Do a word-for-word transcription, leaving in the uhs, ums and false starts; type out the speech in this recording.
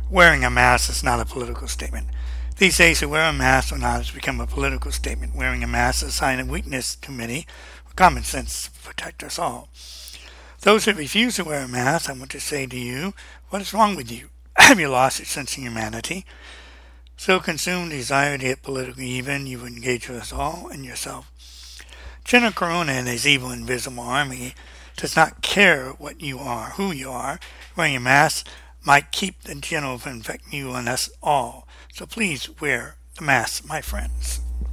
Wearing a mask is not a political statement. These days, to wear a mask or not has become a political statement. Wearing a mask is a sign of weakness to many, or common sense to protect us all. Those who refuse to wear a mask, I want to say to you, what is wrong with you? Have you lost your sense of humanity? So consumed desire to get politically even, you engage with us all and yourself. General Corona and his evil invisible army does not care what you are, who you are. Wearing a mask might keep the general from infecting you and us all. So please wear the mask, my friends.